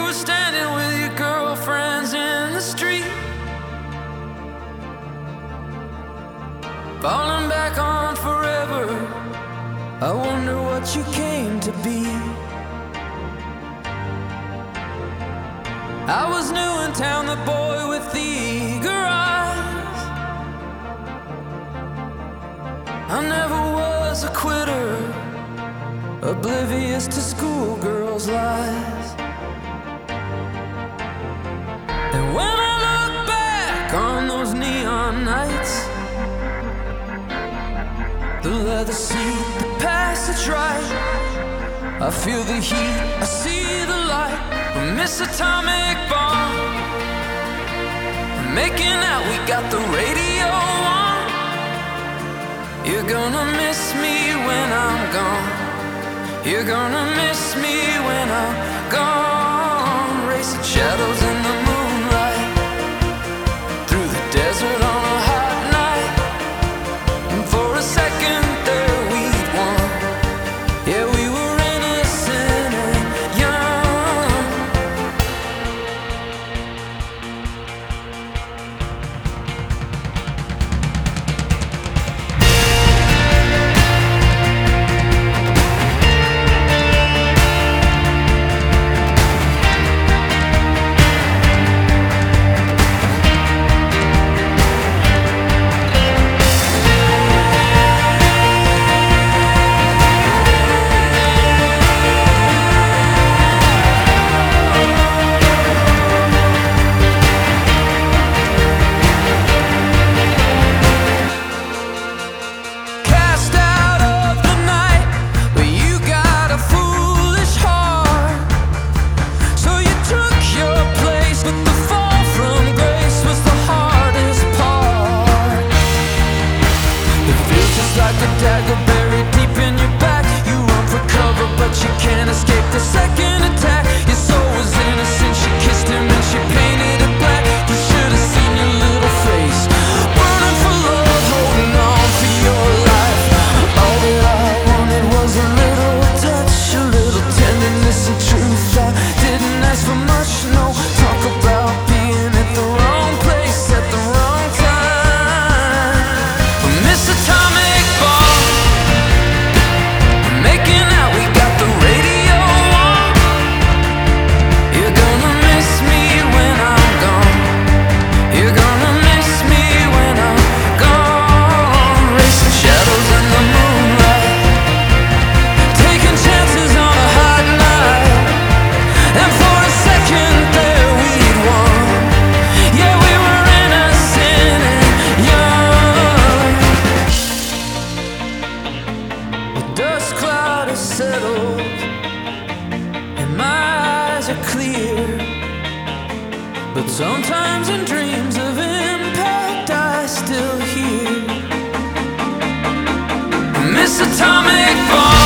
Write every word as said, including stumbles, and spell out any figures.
were standing with your girlfriends in the street, falling back on forever. I wonder what you came to be. I was new in town, the boy with the eager eyes. I never was a quitter, oblivious to schoolgirls' lies. And when I look back on those neon nights, the leather seat, the passage right, I feel the heat, I see the light. We miss atomic bomb. We're making out, we got the radio on. You're gonna miss me when I'm gone. You're gonna miss me when I'm gone. Racing shadows in the moonlight, through the desert on a hot night. And for a second there we'd won. Yeah, we were innocent and young. Like a dagger buried deep in your back. You run for cover, but you can't escape the second attack. Your soul was innocent, she kissed him and she painted it black. You should have seen your little face, burning for love, holding on for your life. All that I wanted was a little touch, a little tenderness and truth. I didn't ask for much, no. Talk about being at the wrong place at the wrong time. But Miss Atomic, settled and my eyes are clear, but sometimes in dreams of impact I still hear Miss Atomic Bomb.